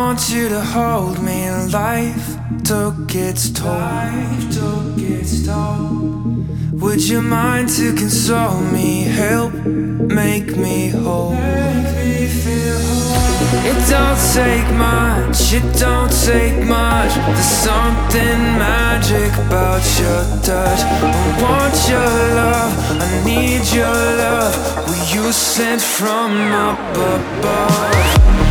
want you to hold me. Life took its toll. Would you mind to console me? Help make me whole. It don't take much, it don't take much. There's something magic about your touch. I want your love, I need your love. Were you sent from up above?